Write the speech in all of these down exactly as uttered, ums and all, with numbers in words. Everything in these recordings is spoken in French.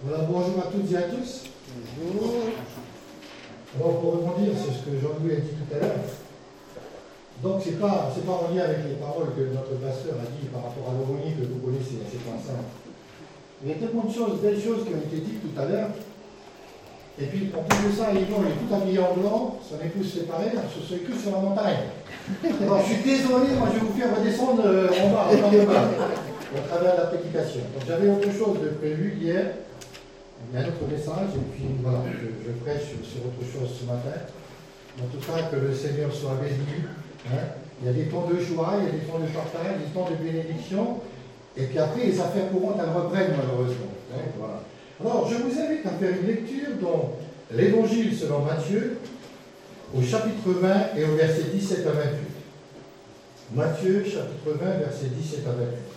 Voilà, bonjour à toutes et à tous. Bonjour. Alors, pour rebondir sur ce que Jean-Louis a dit tout à l'heure, donc c'est pas, c'est pas en lien avec les paroles que notre pasteur a dit par rapport à l'aumônier que vous connaissez, c'est pas ça. Il y a tellement de choses, belles choses qui ont été dites tout à l'heure. Et puis, en plus de ça, Yvon est tout habillé en blanc, son épouse séparée, on se fait que sur la montagne. Alors, je suis désolé, moi je vais vous faire redescendre euh, en bas, en bas, au travers de la prédication. Donc, j'avais autre chose de prévu hier. Il y a un autre message, et puis voilà, je, je prêche sur, sur autre chose ce matin. En tout cas, que le Seigneur soit béni. Hein. Il y a des temps de joie, il y a des temps de partage, des temps de bénédiction, et puis après, les affaires courantes, elles reprennent malheureusement. Hein, voilà. Alors, je vous invite à faire une lecture dans l'Évangile selon Matthieu, au chapitre vingt et au verset dix-sept à vingt-huit. Matthieu, chapitre vingt, verset dix-sept à vingt-huit.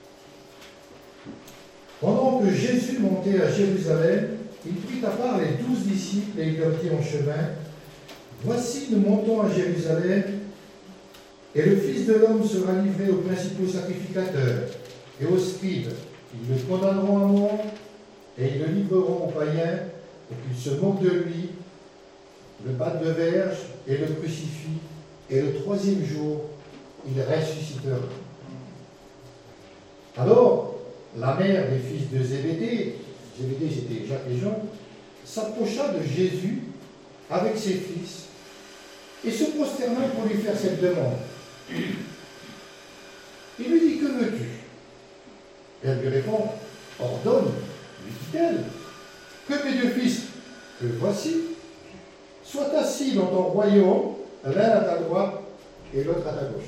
Pendant que Jésus montait à Jérusalem, il prit à part les douze disciples et il leur dit en chemin, « Voici, nous montons à Jérusalem, et le Fils de l'homme sera livré aux principaux sacrificateurs et aux scribes. Ils le condamneront à mort, et ils le livreront aux païens pour qu'ils se moquent de lui, le battent de verge et le crucifient, et le troisième jour, il ressuscitera. » Alors, la mère des fils de Zébédée, Zébédée c'était Jacques et Jean, s'approcha de Jésus avec ses fils et se prosterna pour lui faire cette demande. Il lui dit, « Que veux-tu » Elle lui répond, « Ordonne, lui dit-elle, que mes deux fils, que voici, soient assis dans ton royaume, l'un à ta droite et l'autre à ta gauche. »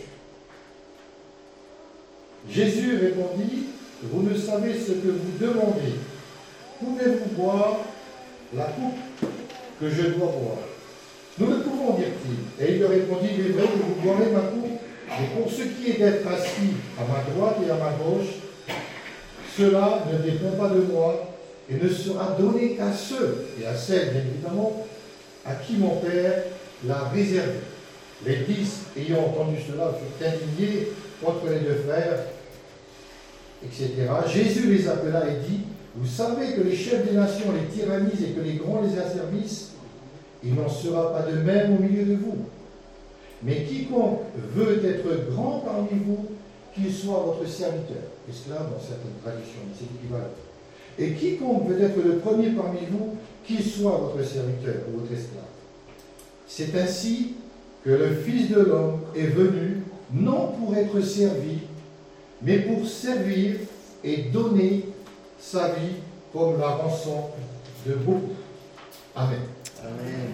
Jésus répondit, « Vous ne savez ce que vous demandez. Pouvez-vous boire la coupe que je dois boire ?» Nous le pouvons, dirent-ils. Et il leur répondit, « Il est vrai que vous boirez ma coupe, mais pour ce qui est d'être assis à ma droite et à ma gauche, cela ne dépend pas de moi et ne sera donné qu'à ceux, et à celles, bien évidemment, à qui mon Père l'a réservé. » Les dix, ayant entendu cela, furent indignés contre les deux frères, et cetera. Jésus les appela et dit, « Vous savez que les chefs des nations les tyrannisent et que les grands les asservissent. Il n'en sera pas de même au milieu de vous. Mais quiconque veut être grand parmi vous, qu'il soit votre serviteur. » Esclave dans certaines traditions, mais c'est équivalent. « Et quiconque veut être le premier parmi vous, qu'il soit votre serviteur ou votre esclave. C'est ainsi que le Fils de l'homme est venu, non pour être servi, mais pour servir et donner sa vie comme la rançon de beaucoup. » Amen. Amen.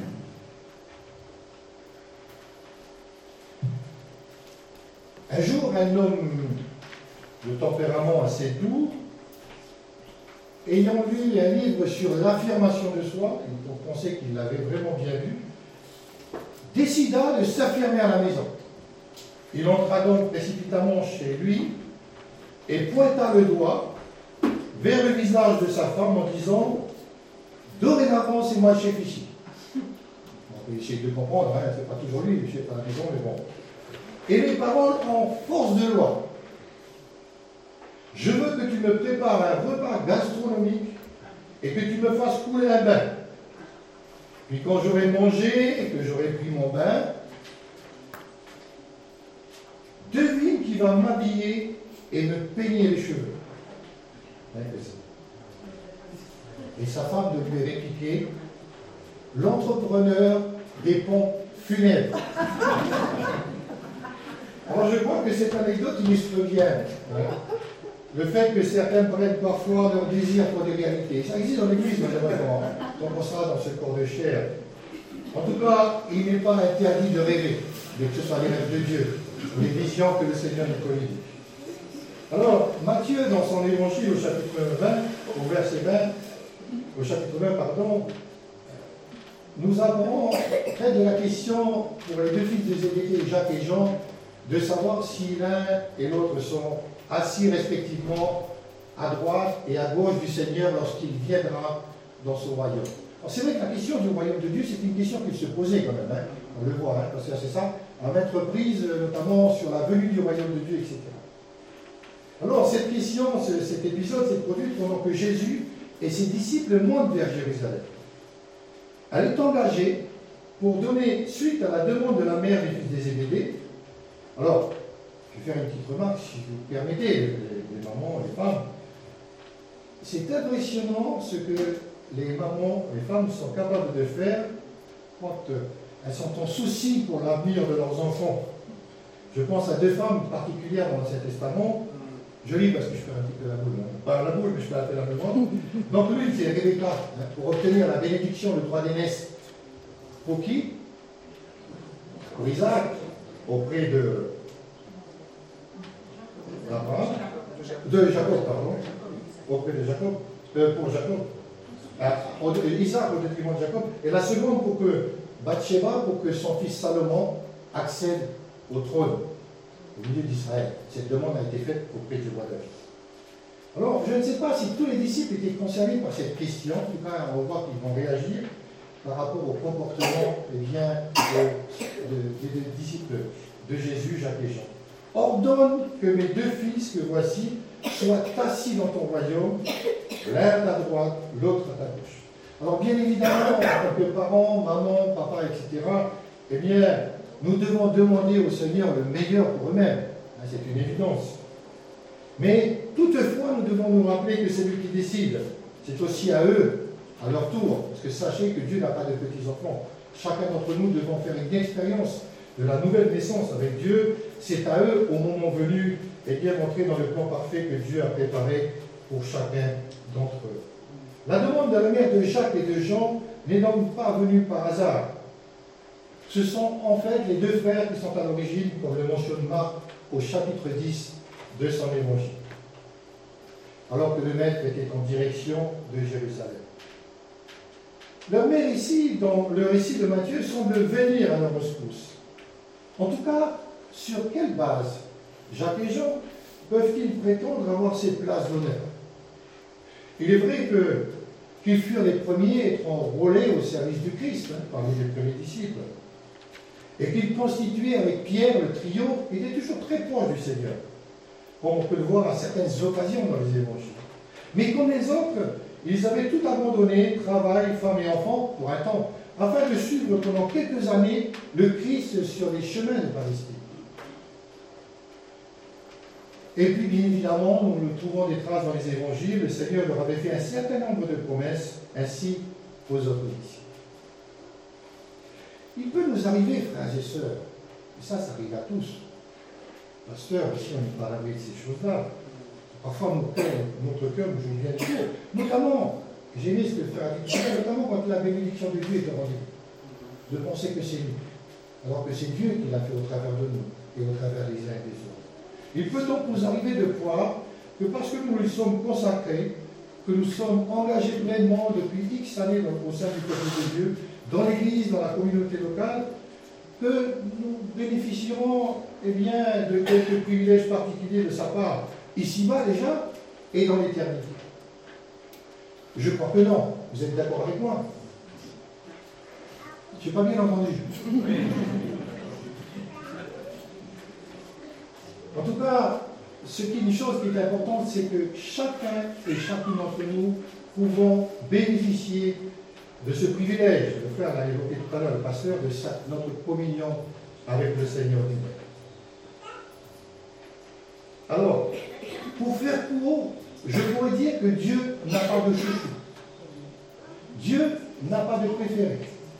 Un jour, un homme de tempérament assez doux, ayant lu un livre sur l'affirmation de soi, et pour penser qu'il l'avait vraiment bien lu, décida de s'affirmer à la maison. Il entra donc précipitamment chez lui et pointa le doigt vers le visage de sa femme en disant, « Dorénavant, c'est moi le chef ici. » On peut essayer de comprendre, hein, c'est pas toujours lui, le chef à la maison, mais bon. Et les paroles en force de loi. « Je veux que tu me prépares un repas gastronomique et que tu me fasses couler un bain. Puis quand j'aurai mangé et que j'aurai pris mon bain, devine qui va m'habiller et me peigner les cheveux. » Et sa femme de lui répliquer, « L'entrepreneur des pompes funèbres. » Alors je crois que cette anecdote illustre bien le fait que certains prennent parfois leur désir pour des réalités. Ça existe dans l'Église, malheureusement. Donc on sera dans ce corps de chair. En tout cas, il n'est pas interdit de rêver, mais que ce soit les rêves de Dieu, les visions que le Seigneur nous communique. Alors, Matthieu, dans son évangile au chapitre vingt, au verset vingt, au chapitre vingt, pardon, nous avons fait de la question pour les deux fils de Zébédée, Jacques et Jean, de savoir si l'un et l'autre sont assis respectivement à droite et à gauche du Seigneur lorsqu'il viendra dans son royaume. C'est vrai que la question du royaume de Dieu, c'est une question qu'il se posait quand même, hein, on le voit, hein, parce que c'est ça, à mettre prise notamment sur la venue du royaume de Dieu, et cetera. Alors cette question, cet épisode s'est produit pendant que Jésus et ses disciples montent vers Jérusalem. Elle est engagée pour donner suite à la demande de la mère du fils des Zébédée. Alors, je vais faire une petite remarque, si vous permettez, les, les mamans, les femmes. C'est impressionnant ce que les mamans, les femmes sont capables de faire quand elles sont en souci pour l'avenir de leurs enfants. Je pense à deux femmes particulières dans l'Ancien Testament. Je lis parce que je fais un petit peu la boule. Hein. Pas la boule, mais je fais un peu la boule. Donc l'une, c'est Rebecca, hein, pour obtenir la bénédiction, le droit d'aînesse. Pour qui? Pour Isaac, auprès de Abraham, de Jacob, pardon, auprès de Jacob, euh, pour Jacob. Ah, Isaac au détriment de Jacob. Et la seconde, pour que Bathsheba, pour que son fils Salomon accède au trône au milieu d'Israël. Cette demande a été faite auprès du roi David. Alors, je ne sais pas si tous les disciples étaient concernés par cette question. En tout cas, on va voir qu'ils vont réagir par rapport au comportement eh bien, des disciples de Jésus, Jacques et Jean. Ordonne que mes deux fils que voici soient assis dans ton royaume, l'un à ta droite, l'autre à ta gauche. Alors, bien évidemment, en tant que parents, maman, papa, et cetera, eh bien, nous devons demander au Seigneur le meilleur pour eux-mêmes. C'est une évidence. Mais toutefois, nous devons nous rappeler que c'est lui qui décide. C'est aussi à eux, à leur tour. Parce que sachez que Dieu n'a pas de petits-enfants. Chacun d'entre nous devons faire une expérience de la nouvelle naissance avec Dieu. C'est à eux, au moment venu, et bien d'entrer dans le plan parfait que Dieu a préparé pour chacun d'entre eux. La demande de la mère de Jacques et de Jean n'est donc pas venue par hasard. Ce sont en fait les deux frères qui sont à l'origine, comme le mentionne Marc au chapitre dix de son évangile, alors que le maître était en direction de Jérusalem. Leur mère ici, dans le récit de Matthieu, semble venir à leur rescousse. En tout cas, sur quelle base Jacques et Jean peuvent-ils prétendre avoir ces places d'honneur? Il est vrai que, qu'ils furent les premiers à être enrôlés au service du Christ, hein, parmi les premiers disciples, et qu'ils constituaient avec Pierre le trio, il était toujours très proche du Seigneur, comme on peut le voir à certaines occasions dans les évangiles. Mais comme les autres, ils avaient tout abandonné, travail, femmes et enfants, pour un temps, afin de suivre pendant quelques années le Christ sur les chemins de Palestine. Et puis, bien évidemment, nous le trouvons des traces dans les évangiles, le Seigneur leur avait fait un certain nombre de promesses, ainsi aux autres disciples. Il peut nous arriver, frères et sœurs, et ça, ça arrive à tous. Pasteur, aussi, on nous parle de ces choses-là. Parfois, notre cœur, notre cœur nous joue bien du tout. Notamment, j'ai aimé ce que le frère a dit, notamment quand la bénédiction de Dieu est rendue, de penser que c'est nous, alors que c'est Dieu qui l'a fait au travers de nous et au travers des uns et des autres. Il peut donc nous arriver de croire que parce que nous lui sommes consacrés, que nous sommes engagés pleinement depuis X années au sein du peuple de Dieu, dans l'Église, dans la communauté locale, que nous bénéficierons eh bien, de quelques privilèges particuliers de sa part, ici-bas déjà, et dans l'éternité. Je crois que non. Vous êtes d'accord avec moi? Je n'ai pas bien entendu. En tout cas, ce qui est une chose qui est importante, c'est que chacun et chacune d'entre nous pouvons bénéficier de ce privilège. Le frère l'a évoqué tout à l'heure, le pasteur, de sa, notre communion avec le Seigneur lui-même. Alors, pour faire court, je pourrais dire que Dieu n'a pas de chouchou. Dieu n'a pas de préféré.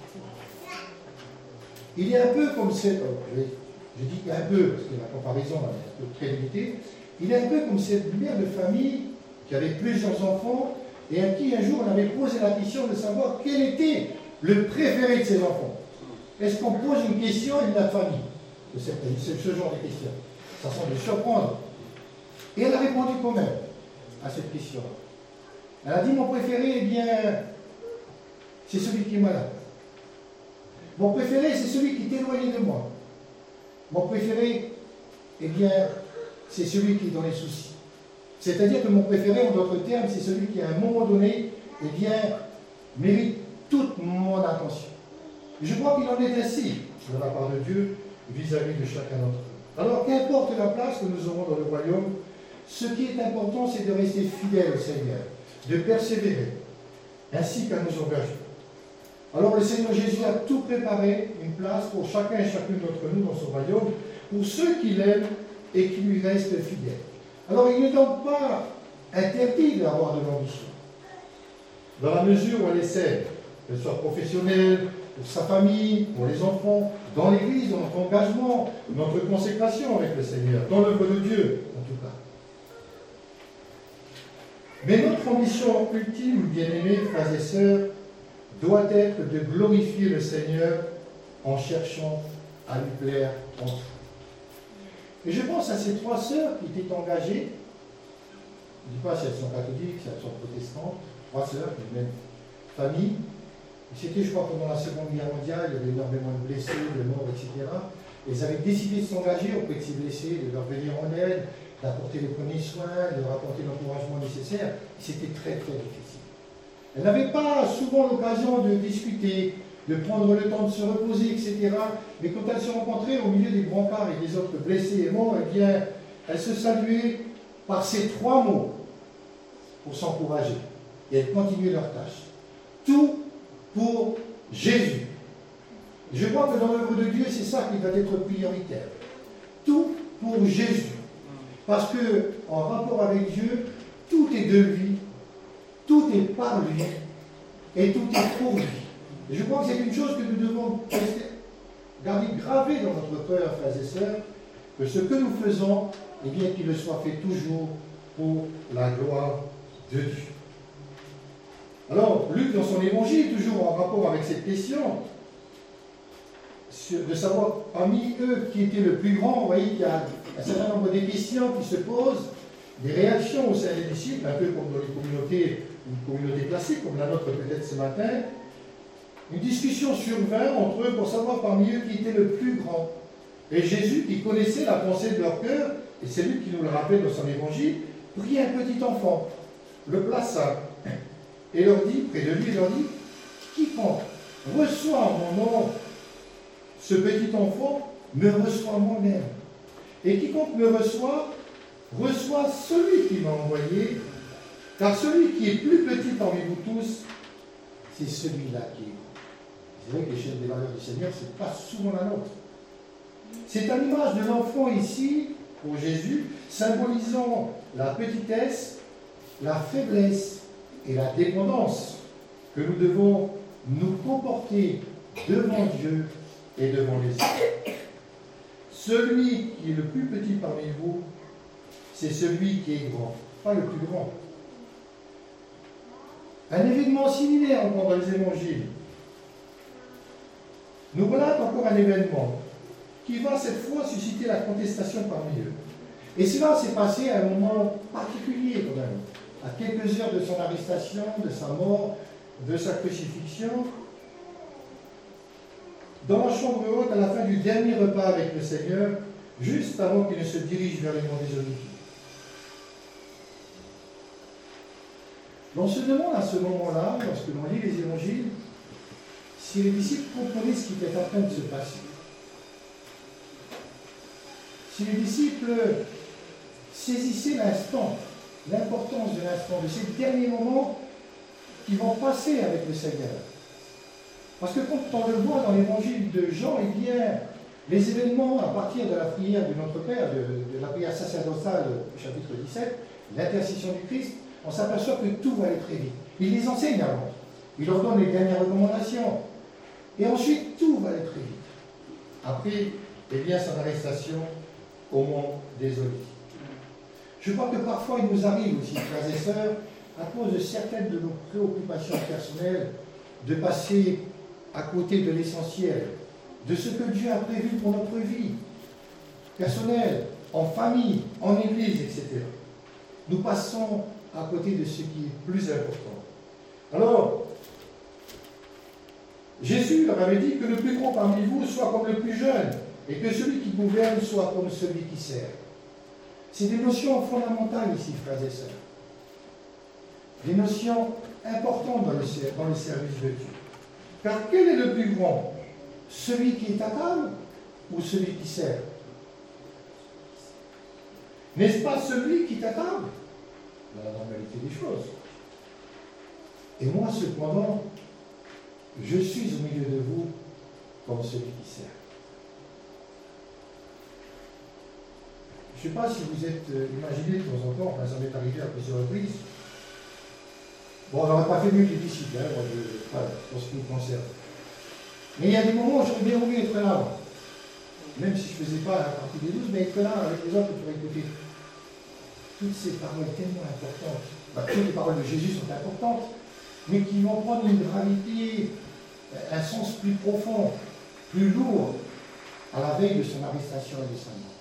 Il est un peu comme cette... Je, je dis un peu, parce que la comparaison est un peu très limitée. Il est un peu comme cette mère de famille qui avait plusieurs enfants et à qui un jour on avait posé la question de savoir quel était le préféré de ses enfants. Est-ce qu'on pose une question à une mère de famille? C'est ce genre de question. Ça semble surprendre. Et elle a répondu quand même à cette question. Elle a dit, mon préféré, eh bien, c'est celui qui est malade. Mon préféré, c'est celui qui est éloigné de moi. Mon préféré, eh bien, c'est celui qui est dans les soucis. C'est-à-dire que mon préféré, en d'autres termes, c'est celui qui, à un moment donné, eh bien, mérite toute mon attention. Je crois qu'il en est ainsi, de la part de Dieu, vis-à-vis de chacun d'entre nous. Alors, qu'importe la place que nous aurons dans le royaume, ce qui est important, c'est de rester fidèle au Seigneur. de persévérer, ainsi qu'à nos engagements. Alors le Seigneur Jésus a tout préparé, une place pour chacun et chacune d'entre nous dans son royaume, pour ceux qui l'aiment et qui lui restent fidèles. Alors il n'est donc pas interdit d'avoir de l'ambition, dans la mesure où elle est saine, qu'elle soit professionnelle, pour sa famille, pour les enfants, dans l'Église, dans notre engagement, notre consécration avec le Seigneur, dans l'œuvre de Dieu, en tout cas. Mais notre ambition ultime, bien-aimés, frères et sœurs, doit être de glorifier le Seigneur en cherchant à lui plaire en tout. Et je pense à ces trois sœurs qui étaient engagées, je ne dis pas si elles sont catholiques, si elles sont protestantes, trois sœurs, une même famille. C'était, je crois, pendant la Seconde Guerre mondiale, il y avait énormément de blessés, de morts, et cetera. Et elles avaient décidé de s'engager auprès de ces blessés, de leur venir en aide, d'apporter les premiers soins, de leur apporter l'encouragement nécessaire. C'était très, très difficile. Elles n'avaient pas souvent l'occasion de discuter, de prendre le temps de se reposer, et cetera. Mais quand elles se rencontraient au milieu des brancards et des autres blessés et morts, eh bien, elles se saluaient par ces trois mots pour s'encourager. Et elles continuaient leur tâche. Tout pour Jésus. Je crois que dans l'œuvre de Dieu, c'est ça qui va être prioritaire. Tout pour Jésus. Parce que, en rapport avec Dieu, tout est de lui, tout est par lui, et tout est pour lui. Et je crois que c'est une chose que nous devons garder gravée dans notre cœur, frères et sœurs, que ce que nous faisons, eh bien, qu'il le soit fait toujours pour la gloire de Dieu. Alors, Luc, dans son évangile, toujours en rapport avec cette question, de savoir parmi eux qui était le plus grand, vous voyez qu'il y a un certain nombre de questions qui se posent, des réactions au sein des disciples, un peu comme dans les communautés, une communauté classique, comme la nôtre peut-être ce matin. Une discussion survint entre eux pour savoir parmi eux qui était le plus grand. Et Jésus, qui connaissait la pensée de leur cœur, et c'est lui qui nous le rappelle dans son évangile, prit un petit enfant, le plaça, et leur dit, près de lui, il leur dit, quiconque reçoit en mon nom ce petit enfant, me reçoit moi-même. Et quiconque me reçoit, reçoit celui qui m'a envoyé, car celui qui est plus petit parmi vous tous, c'est celui-là qui est grand. C'est vrai que l'échelle des valeurs du Seigneur, ce n'est pas souvent la nôtre. C'est à l'image de l'enfant ici, pour Jésus, symbolisant la petitesse, la faiblesse et la dépendance que nous devons nous comporter devant Dieu et devant les autres. Celui qui est le plus petit parmi vous, c'est celui qui est grand, pas le plus grand. Un événement similaire encore dans les évangiles nous relate encore un événement qui va cette fois susciter la contestation parmi eux. Et cela s'est passé à un moment particulier quand même, à quelques heures de son arrestation, de sa mort, de sa crucifixion, dans la chambre haute à la fin du dernier repas avec le Seigneur, juste avant qu'il ne se dirige vers les monts des Oliviers. On se demande à ce moment-là, lorsque l'on lit les évangiles, si les disciples comprenaient ce qui était en train de se passer. Si les disciples saisissaient l'instant, l'importance de l'instant, de ces derniers moments qui vont passer avec le Seigneur. Parce que quand on le voit dans l'évangile de Jean, eh bien, les événements à partir de la prière de notre Père, de, de la prière sacerdotale au chapitre dix-sept, l'intercession du Christ, on s'aperçoit que tout va aller très vite. Il les enseigne avant. Il leur donne les dernières recommandations. Et ensuite, tout va aller très vite. Après, eh bien, son arrestation au mont des Oliviers. Je crois que parfois, il nous arrive aussi, frères et sœurs, à cause de certaines de nos préoccupations personnelles, de passer à côté de l'essentiel, de ce que Dieu a prévu pour notre vie personnelle, en famille, en église, et cetera. Nous passons à côté de ce qui est plus important. Alors, Jésus leur avait dit que le plus grand parmi vous soit comme le plus jeune, et que celui qui gouverne soit comme celui qui sert. C'est des notions fondamentales ici, frères et sœurs. Des notions importantes dans le, dans le service de Dieu. Car quel est le plus grand? Celui qui est à table ou celui qui sert? N'est-ce pas celui qui est à table? Dans la normalité des choses. Et moi, cependant, je suis au milieu de vous comme celui qui sert. Je ne sais pas si vous êtes euh, imaginé de temps en temps, enfin, ça m'est arrivé à plusieurs reprises. Bon, on n'aurait pas fait mieux que les disciples, hein, moi, je, voilà, pour ce qui me concerne. Mais il y a des moments où j'aurais bien voulu être là, moi. Même si je ne faisais pas la partie des douze, mais être là avec les autres pour écouter. Toutes ces paroles tellement importantes, bah, toutes les paroles de Jésus sont importantes, mais qui vont prendre une gravité, un sens plus profond, plus lourd, à la veille de son arrestation et de sa mort.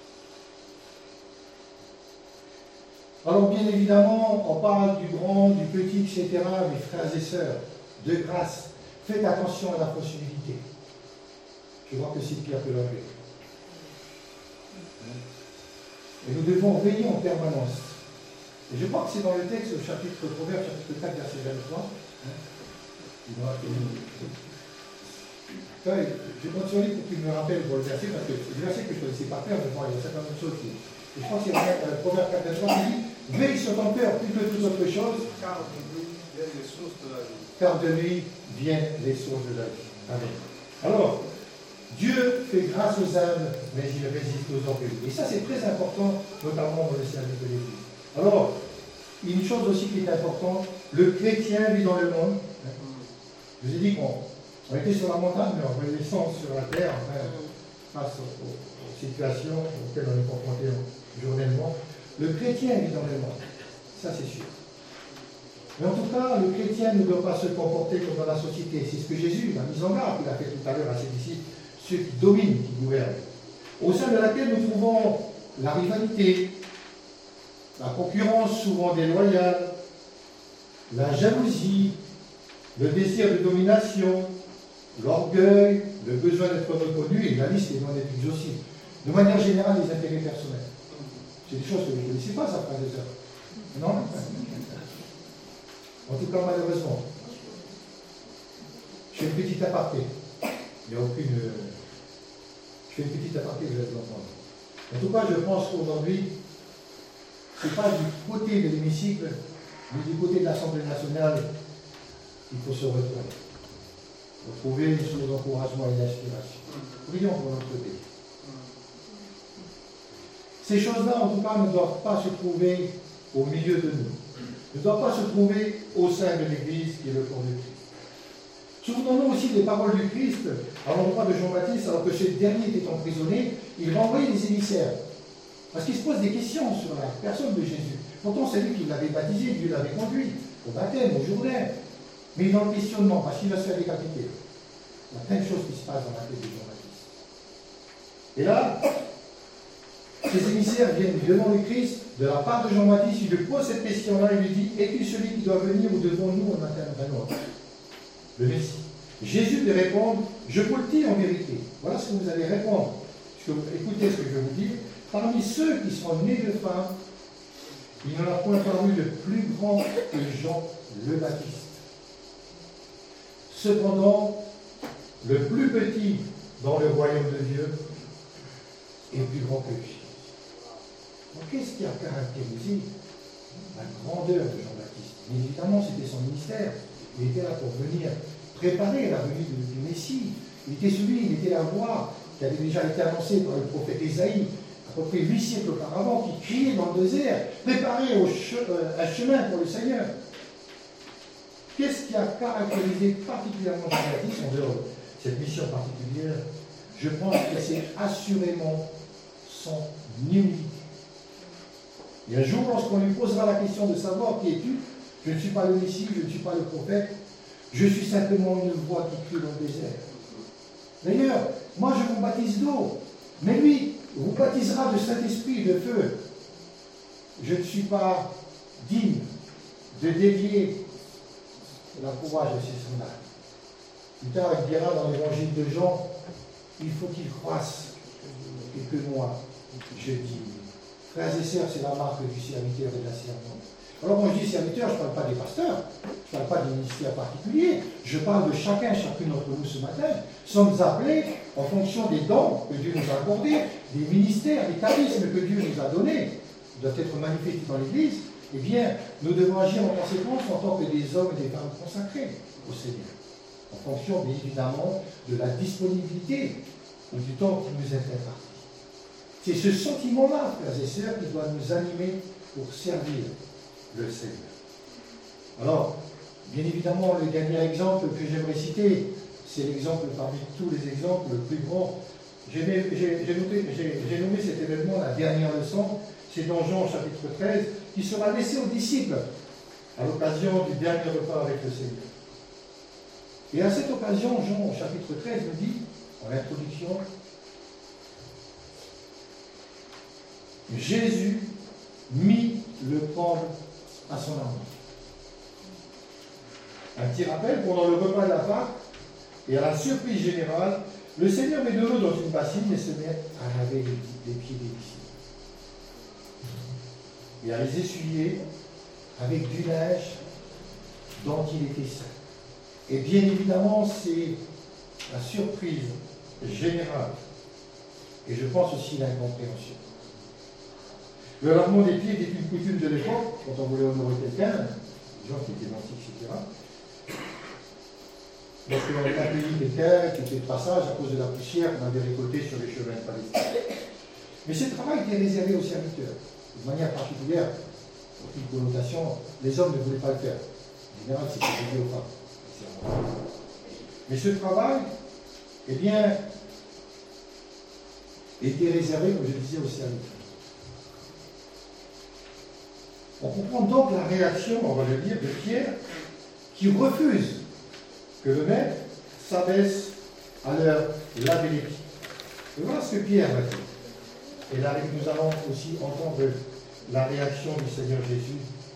Alors bien évidemment, on parle du grand, du petit, et cetera, mes frères et sœurs, de grâce, faites attention à la possibilité. Je vois que c'est pire que l'anglais. Et nous devons veiller en permanence. Et je crois que c'est dans le texte, au chapitre Proverbe, chapitre quatre, verset vingt-trois. Je compte sur lui pour qu'il me rappelle pour le verset, parce que c'est le verset que je ne connaissais pas faire, mais bon, il y a certaines choses qui. Et je crois que c'est le Proverbe quatre, vingt-trois qui dit veille sur ton cœur plus que toute autre chose, car de lui viennent les sources de la vie. Car de lui viennent les sources de la vie. Amen. Alors, Dieu fait grâce aux âmes, mais il résiste aux orgueilleux. Et ça, c'est très important, notamment dans le service de l'Église. Alors, une chose aussi qui est importante, le chrétien vit dans le monde. Je vous ai dit qu'on on était sur la montagne, mais on redescend sur la terre, enfin, face aux, aux, aux situations auxquelles on est confronté journellement. Le chrétien vit dans le monde, ça c'est sûr. Mais en tout cas, le chrétien ne doit pas se comporter comme dans la société. C'est ce que Jésus a mis en garde, qu'il a fait tout à l'heure à ses disciples, ceux qui dominent, qui gouvernent, au sein de laquelle nous trouvons la rivalité, la concurrence souvent déloyale, la jalousie, le désir de domination, l'orgueil, le besoin d'être reconnu, et la liste est loin d'être exhaustive. De manière générale, les intérêts personnels. C'est des choses que vous ne connaissez pas, ça, frère et sœurs. Non? En tout cas, malheureusement. Je fais une petite aparté. Il n'y a aucune. Je fais une petite aparté, vous allez l'entendre. En tout cas, je pense qu'aujourd'hui, ce n'est pas du côté de l'hémicycle, mais du côté de l'Assemblée nationale, il faut se retourner. Pour trouver une source d'encouragement et d'inspiration. Prions pour notre pays. Ces choses-là, en tout cas, ne doivent pas se trouver au milieu de nous. Ne doivent pas se trouver au sein de l'Église qui est le corps du Christ. Souvenons-nous aussi des paroles du Christ à l'endroit de Jean-Baptiste, alors que ce dernier était emprisonné, il va envoyer des émissaires. Parce qu'il se pose des questions sur la personne de Jésus. Pourtant, c'est lui qui l'avait baptisé, Dieu l'avait conduit au baptême, au Jourdain. Mais dans le questionnement, parce qu'il va se faire décapiter. Il y a plein de choses qui se passent dans la tête de Jean-Baptiste. Et là, ces émissaires viennent devant le Christ, de la part de Jean-Baptiste, il lui pose cette question-là, il lui dit, es-tu celui qui doit venir ou devons-nous en attendre un autre? Le Messie. Jésus lui répond, je vous le dis en vérité. Voilà ce que vous allez répondre. Écoutez ce que je vais vous dire. Parmi ceux qui sont nés de femmes, il n'en a point paru de plus grand que Jean le Baptiste. Cependant, le plus petit dans le royaume de Dieu est plus grand que lui. Donc, qu'est-ce qui a caractérisé la grandeur de Jean-Baptiste? Évidemment, c'était son ministère. Il était là pour venir préparer la venue du Messie. Il était celui, il était la voix qui avait déjà été annoncée par le prophète Ésaïe, à peu près huit siècles auparavant, qui criait dans le désert, préparer au che- euh, un chemin pour le Seigneur. Qu'est-ce qui a caractérisé particulièrement Jean-Baptiste, en dehors de cette mission particulière? Je pense que c'est assurément son humilité. Et un jour, lorsqu'on lui posera la question de savoir qui es-tu, je ne suis pas le Messie, je ne suis pas le prophète, je suis simplement une voix qui crie dans le désert. D'ailleurs, moi je vous baptise d'eau, mais lui vous baptisera de Saint-Esprit et de feu. Je ne suis pas digne de dévier l'encourage de ces semblables. Plus tard, il dira dans l'évangile de Jean, il faut qu'il croisse et que moi, je dis. Frères et sœurs, c'est la marque du serviteur et de la servante. Alors quand je dis serviteur, je ne parle pas des pasteurs, je ne parle pas des ministères particuliers, je parle de chacun, chacune d'entre nous ce matin. Nous sommes appelés en fonction des dons que Dieu nous a accordés, des ministères, des charismes que Dieu nous a donnés, qui doivent être manifestés dans l'Église, eh bien, nous devons agir en conséquence en tant que des hommes et des femmes consacrés au Seigneur, en fonction, bien évidemment, de la disponibilité ou du temps qui nous est imparti. C'est ce sentiment-là, frères et sœurs, qui doit nous animer pour servir le Seigneur. Alors, bien évidemment, le dernier exemple que j'aimerais citer, c'est l'exemple parmi tous les exemples le plus grand. J'ai nommé cet événement la dernière leçon, c'est dans Jean chapitre treize, qui sera laissé aux disciples à l'occasion du dernier repas avec le Seigneur. Et à cette occasion, Jean au chapitre treize nous dit, en introduction, Jésus mit le corps à son amour. Un petit rappel, pendant le repas de la Pâque, et à la surprise générale, le Seigneur met de l'eau dans une bassine et se met à laver les, les pieds des disciples. Et à les essuyer avec du linge dont il était saint. Et bien évidemment, c'est la surprise générale. Et je pense aussi l'incompréhension. Le lavement des pieds était une coutume de l'époque, quand on voulait honorer quelqu'un, des gens qui étaient nantis, et cetera. Lorsque l'on avait accueilli quelqu'un qui était de passage à cause de la poussière qu'on avait récoltée sur les chemins de Palestine. Mais ce travail était réservé aux serviteurs. De manière particulière, pour une connotation, les hommes ne voulaient pas le faire. En général, c'était réservé aux femmes. Mais ce travail, eh bien, était réservé, comme je disais, aux serviteurs. On comprend donc la réaction, on va le dire, de Pierre, qui refuse que le maître s'abaisse à leur laver les pieds. Et voilà ce que Pierre va dire. Et là, nous allons aussi entendre la réaction du Seigneur Jésus.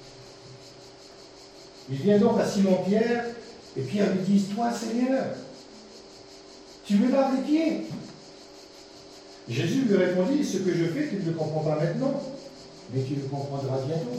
Il vient donc à Simon-Pierre, et Pierre lui dit, toi, Seigneur, tu me laves les pieds. Jésus lui répondit, ce que je fais, tu ne le comprends pas maintenant, mais tu le comprendras bientôt.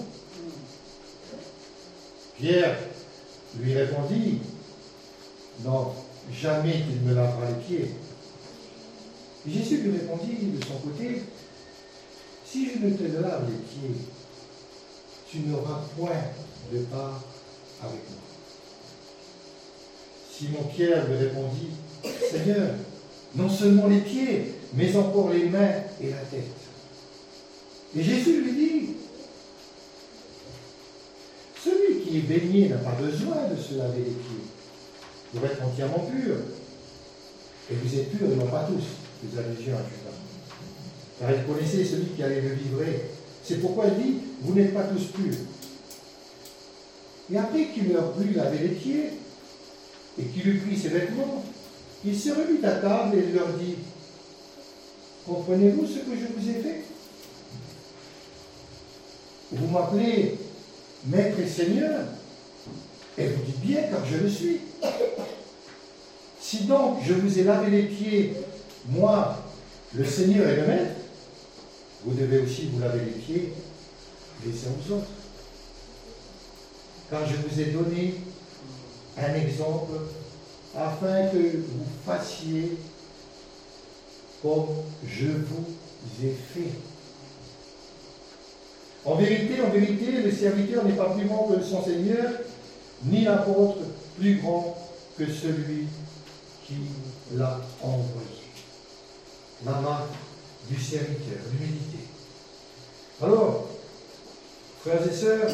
Pierre lui répondit, non, jamais qu'il me lavera les pieds. Et Jésus lui répondit de son côté, si je ne te lave les pieds, tu n'auras point de part avec moi. Simon-Pierre lui répondit, Seigneur, non seulement les pieds, mais encore les mains et la tête. Et Jésus lui dit, celui qui est baigné n'a pas besoin de se laver les pieds pour être entièrement pur. Et vous êtes purs, et non pas tous, les allusions à Judas. Car il connaissait celui qui allait le livrer. C'est pourquoi il dit, vous n'êtes pas tous purs. Et après qu'il leur eut lavé les pieds, et qu'il eut pris ses vêtements, il se remit à table et leur dit, comprenez-vous ce que je vous ai fait? Vous m'appelez Maître et Seigneur, et vous dites bien car je le suis. Si donc je vous ai lavé les pieds, moi, le Seigneur et le Maître, vous devez aussi vous laver les pieds les uns aux autres. Car je vous ai donné un exemple afin que vous fassiez comme je vous ai fait. En vérité, en vérité, le serviteur n'est pas plus grand que son Seigneur, ni l'apôtre plus grand que celui qui l'a envoyé. La marque du serviteur, l'humilité. Alors, frères et sœurs,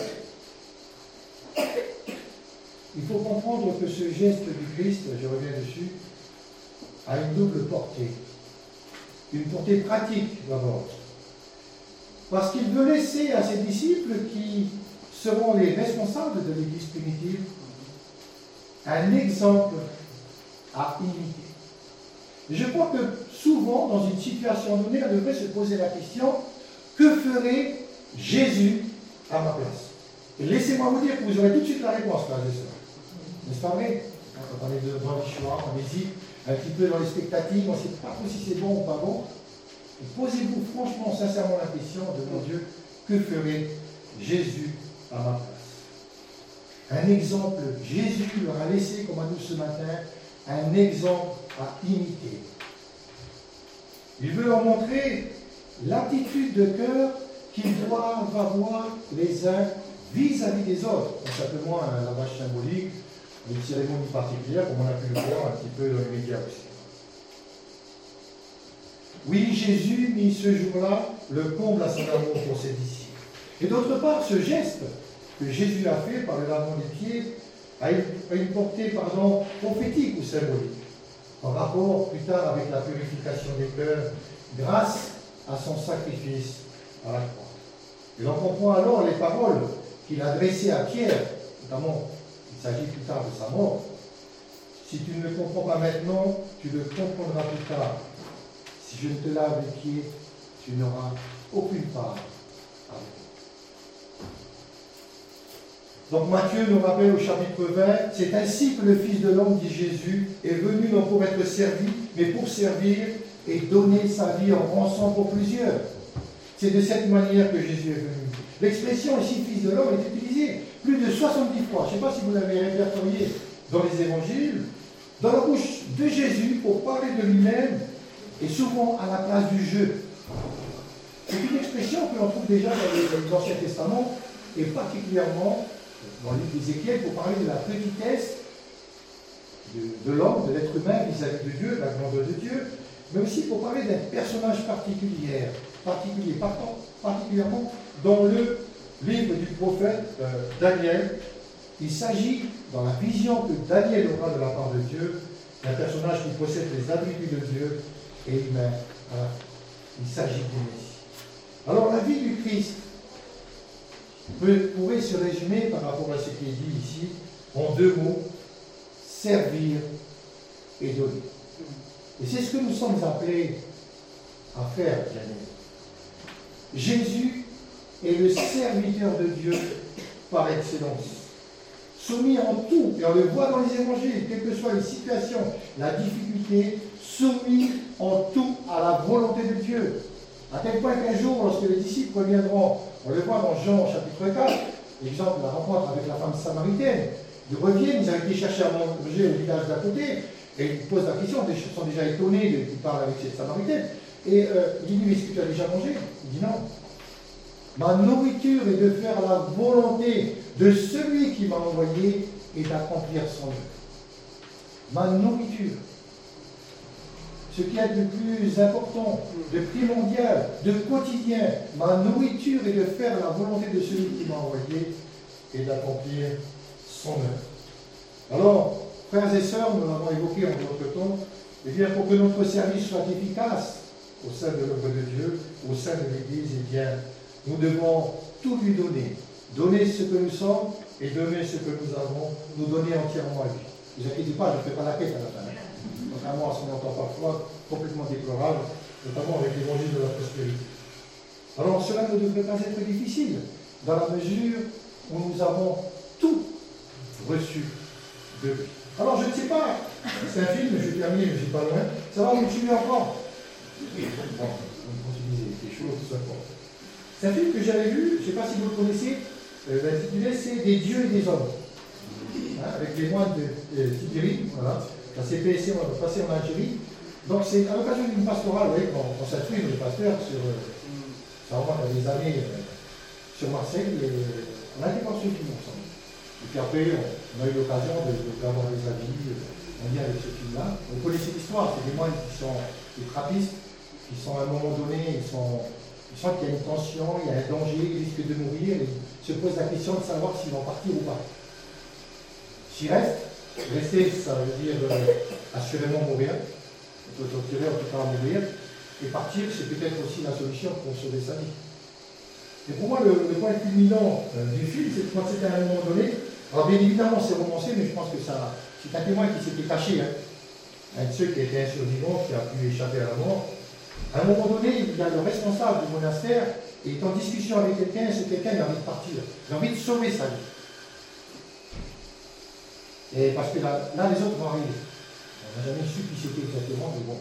il faut comprendre que ce geste du Christ, je reviens dessus, a une double portée. Une portée pratique d'abord. Parce qu'il veut laisser à ses disciples, qui seront les responsables de l'Église primitive, un exemple à imiter. Et je crois que souvent, dans une situation donnée, on devrait se poser la question, que ferait Jésus à ma place? Et laissez-moi vous dire que vous aurez tout de suite la réponse, frères et sœurs. N'est-ce pas vrai? Quand on est devant le choix, on hésite un petit peu dans les spectatives, on ne sait pas trop si c'est bon ou pas bon. Et posez-vous franchement, sincèrement la question devant Dieu, que ferait Jésus à ma place? Un exemple, Jésus leur a laissé, comme à nous ce matin, un exemple à imiter. Il veut leur montrer l'attitude de cœur qu'ils doivent avoir les uns vis-à-vis des autres, pas simplement un lavage symbolique, une cérémonie particulière, comme on a pu le voir un petit peu dans les médias aussi. Oui, Jésus mit ce jour-là le comble à son amour pour ses disciples. Et d'autre part, ce geste que Jésus a fait par le lavement des pieds a une, a une portée pardon, prophétique ou symbolique, en rapport plus tard avec la purification des cœurs, grâce à son sacrifice à la croix. Et l'on comprend alors les paroles qu'il a adressées à Pierre, notamment, il s'agit plus tard de sa mort. Si tu ne le comprends pas maintenant, tu le comprendras plus tard. Si je ne te lave les pieds, tu n'auras aucune part avec moi. Donc Matthieu nous rappelle au chapitre vingt, c'est ainsi que le Fils de l'homme, dit Jésus, est venu non pour être servi, mais pour servir et donner sa vie en rançon pour plusieurs. C'est de cette manière que Jésus est venu. L'expression ici, Fils de l'homme, est utilisée plus de soixante-dix fois. Je ne sais pas si vous l'avez répertorié dans les évangiles, dans la bouche de Jésus pour parler de lui-même et souvent à la place du jeu. C'est une expression que l'on trouve déjà dans l'Ancien Testament et particulièrement dans le livre d'Ézéchiel pour parler de la petitesse de, de l'homme, de l'être humain vis-à-vis de Dieu, de la grandeur de Dieu, mais aussi pour parler d'un personnage particulier, particulier, particulièrement dans le livre du prophète euh, Daniel. Il s'agit, dans la vision que Daniel aura de la part de Dieu, d'un personnage qui possède les attributs de Dieu et humain. Voilà. Il s'agit du Messie. Alors la vie du Christ peut, pourrait se résumer par rapport à ce qui est dit ici en deux mots, servir et donner. Et c'est ce que nous sommes appelés à faire, bien-aimés. Jésus est le serviteur de Dieu par excellence. Soumis en tout, et on le voit dans les évangiles, quelle que soit les situations, la difficulté, soumis en tout à la volonté de Dieu. À tel point qu'un jour, lorsque les disciples reviendront, on le voit dans Jean chapitre quatre, l'exemple de la rencontre avec la femme samaritaine, ils reviennent, ils avaient été chercher à manger au village d'à côté, et ils posent la question, ils sont déjà étonnés qu'ils parlent avec cette samaritaine. Et euh, il dit, mais est-ce que tu as déjà mangé? Il dit non. Ma nourriture est de faire la volonté de celui qui m'a envoyé et d'accomplir son œuvre. Ma nourriture. Ce qui est de plus important, de primordial, de quotidien, ma nourriture est de faire la volonté de celui qui m'a envoyé et d'accomplir son œuvre. Alors, frères et sœurs, nous l'avons évoqué en d'autres temps, et bien pour que notre service soit efficace au sein de l'œuvre de Dieu, au sein de l'Église, eh bien, nous devons tout lui donner. Donner ce que nous sommes et donner ce que nous avons, nous donner entièrement à lui. Ne vous inquiétez pas, je ne fais pas la quête à la fin. Contrairement à ce qu'on entend parfois, complètement déplorable, notamment avec l'évangile de la prospérité. Alors cela ne devrait pas être difficile, dans la mesure où nous avons tout reçu de lui. Alors je ne sais pas, c'est un film, je vais terminer, je ne suis pas loin, ça va vous tuer encore. Bon, on utilisait des choses, tout ça. C'est un film que j'avais vu, je ne sais pas si vous le connaissez, euh, l'intitulé c'est Des dieux et des hommes, hein, avec les moines de, de Tibérie, voilà. Ça s'est passé en Algérie. Donc c'est à l'occasion d'une pastorale, vous voyez, on, on s'instruit le pasteur sur, euh, ça remonte à des années euh, sur Marseille, et on a été voir ce film ensemble. Et puis après, on, on a eu l'occasion d'avoir de, de, des avis euh, en lien avec ce film-là. Vous connaissez l'histoire, c'est des moines qui sont des trappistes, qui sont à un moment donné, ils sont... Ils sentent qu'il y a une tension, il y a un danger, ils risquent de mourir, et ils se posent la question de savoir s'ils vont partir ou pas. S'ils restent, rester, ça veut dire euh, assurément mourir, on peut tirer en tout cas à mourir, et partir, c'est peut-être aussi la solution pour sauver sa vie. Et pour moi, le, le point culminant euh, du film, c'est quand c'était à un moment donné, alors bien évidemment c'est romancé, mais je pense que ça, c'est un témoin qui s'était caché, hein. Un de ceux qui était un survivant, qui a pu échapper à la mort. À un moment donné, il y a le responsable du monastère et est en discussion avec quelqu'un, et ce quelqu'un il a envie de partir, il a envie de sauver sa vie. Et parce que là, là les autres vont arriver. On n'a jamais su qui c'était exactement, mais bon,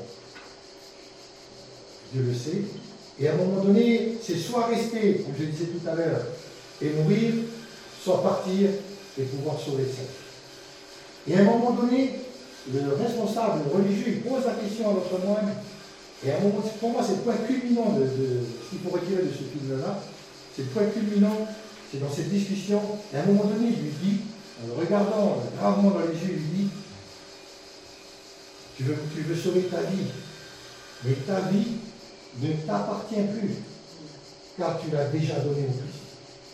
Dieu le sait. Et à un moment donné, c'est soit rester, comme je disais tout à l'heure, et mourir, soit partir et pouvoir sauver sa vie. Et à un moment donné, le responsable, le religieux, il pose la question à notre moine. Et à un moment, pour moi, c'est le point culminant de, de ce qu'il faut retirer de ce film-là. C'est le point culminant, c'est dans cette discussion, et à un moment donné, il lui dit, en le regardant gravement dans les yeux, il lui dit, tu veux, tu veux sauver ta vie, mais ta vie ne t'appartient plus, car tu l'as déjà donnée au Christ.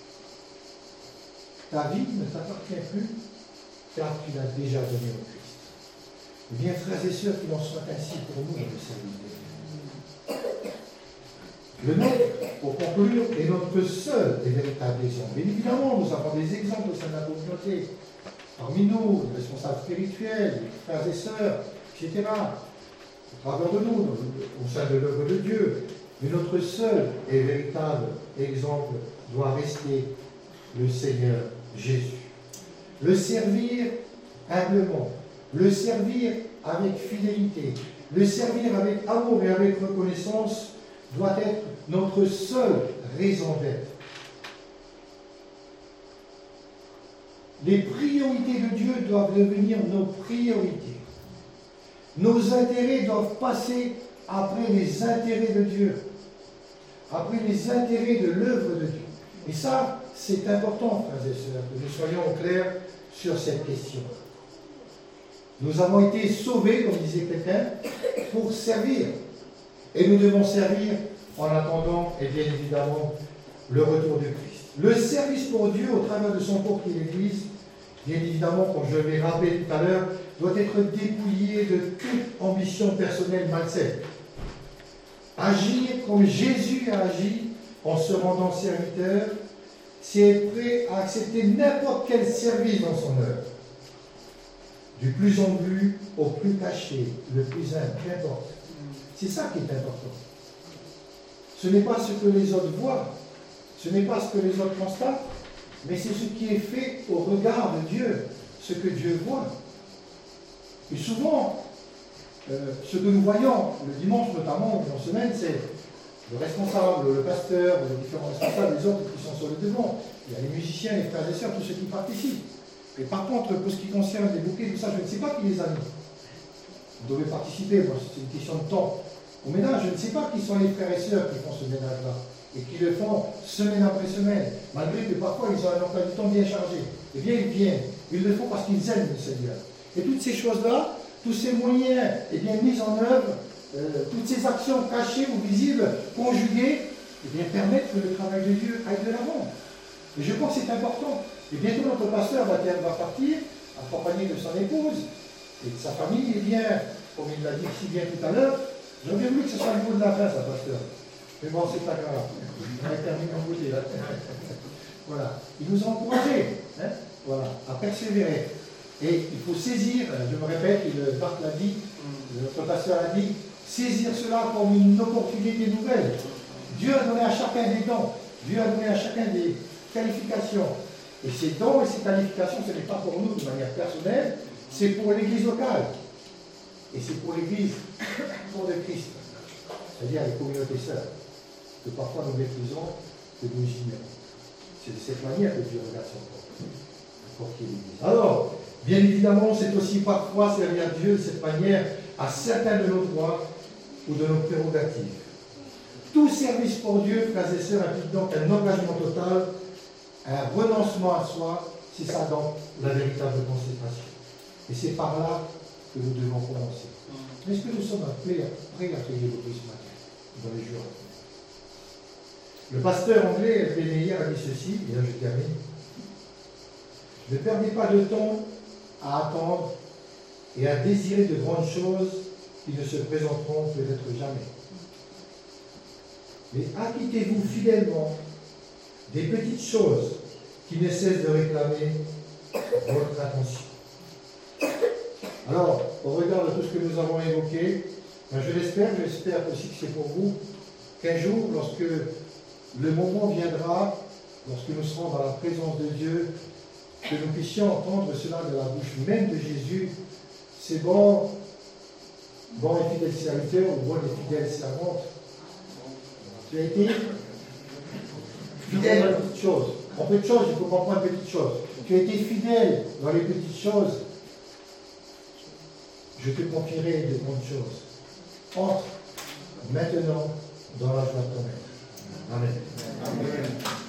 Ta vie ne t'appartient plus, car tu l'as déjà donnée au Christ. Eh bien, frères et sœurs, qu'il en soit ainsi pour nous dans le service de Dieu. Le nôtre, pour conclure, est notre seul et véritable exemple. Bien évidemment, nous avons des exemples au sein de la communauté. Parmi nous, les responsables spirituels, les frères et sœurs, et cetera. Au travers de nous, au sein de l'œuvre de Dieu. Mais notre seul et véritable exemple doit rester le Seigneur Jésus. Le servir humblement, le servir avec fidélité, le servir avec amour et avec reconnaissance doit être notre seule raison d'être. Les priorités de Dieu doivent devenir nos priorités. Nos intérêts doivent passer après les intérêts de Dieu, après les intérêts de l'œuvre de Dieu. Et ça, c'est important, frères et sœurs, que nous soyons clairs sur cette question. Nous avons été sauvés, comme disait quelqu'un, pour servir. Et nous devons servir en attendant, et bien évidemment, le retour de Christ. Le service pour Dieu au travers de son corps qui est l'Église, bien évidemment, comme je l'ai rappelé tout à l'heure, doit être dépouillé de toute ambition personnelle malsaine. Agir comme Jésus a agi en se rendant serviteur, c'est être prêt à accepter n'importe quel service dans son œuvre. Du plus en plus au plus caché, le plus humble, qu'importe. C'est ça qui est important. Ce n'est pas ce que les autres voient, ce n'est pas ce que les autres constatent, mais c'est ce qui est fait au regard de Dieu, ce que Dieu voit. Et souvent, euh, ce que nous voyons le dimanche notamment, ou en semaine, c'est le responsable, le pasteur, les différents responsables, les autres qui sont sur le devant. Il y a les musiciens, les frères et sœurs, tous ceux qui participent. Et par contre, pour ce qui concerne les bouquets, tout ça, je ne sais pas qui les a mis. Vous devez participer, moi, c'est une question de temps. Au ménage, je ne sais pas qui sont les frères et sœurs qui font ce ménage-là, et qui le font semaine après semaine, malgré que parfois ils ont un emploi du temps bien chargé. Eh bien, ils viennent. Ils le font parce qu'ils aiment le Seigneur. Et toutes ces choses-là, tous ces moyens eh bien, mis en œuvre, euh, toutes ces actions cachées ou visibles, conjuguées, eh bien, permettent que le travail de Dieu aille de l'avant. Et je pense que c'est important. Et bientôt, notre pasteur va, va partir, accompagné de son épouse et de sa famille. Et bien, comme il l'a dit si bien tout à l'heure, j'aurais voulu que ce soit le mot de la fin, ça, pasteur. Mais bon, c'est pas grave. On a terminé en beauté, là. Voilà. Il nous a encouragés, hein, voilà, à persévérer. Et il faut saisir, je me répète, il, Bart l'a dit, notre pasteur l'a dit, saisir cela comme une opportunité nouvelle. Dieu a donné à chacun des dons. Dieu a donné à chacun des qualifications. Et ces dons et ces qualifications, ce n'est pas pour nous de manière personnelle, c'est pour l'Église locale. Et c'est pour l'Église, pour le Christ. C'est-à-dire les communautés sœurs, que parfois nous méprisons, que nous ignorons. C'est de cette manière que Dieu regarde son corps. Le corps qui est l'Église. Alors, bien évidemment, c'est aussi parfois servir Dieu de cette manière à certains de nos droits ou de nos prérogatives. Tout service pour Dieu, frères et sœurs, implique donc un engagement total, un renoncement à soi, c'est ça donc la véritable consécration. Et c'est par là que nous devons commencer. Est-ce que nous sommes prêts à accueillir le Christ matin, dans les jours? Le pasteur anglais, F B Meyer, a dit ceci, et là je termine. Ne perdez pas de temps à attendre et à désirer de grandes choses qui ne se présenteront peut-être jamais. Mais acquittez-vous fidèlement des petites choses qui ne cessent de réclamer votre attention. Alors, au regard de tout ce que nous avons évoqué, ben je l'espère, j'espère aussi que c'est pour vous, qu'un jour, lorsque le moment viendra, lorsque nous serons dans la présence de Dieu, que nous puissions entendre cela de la bouche même de Jésus, c'est bon, bon et fidèle serviteur ou bonne et fidèle servante. Tu as été fidèle dans les petites choses. En peu de choses, il faut comprendre les petites choses. Tu as été fidèle dans les petites choses. Je te confierai de grandes choses. Entre maintenant dans la joie de ton être. Amen. Amen.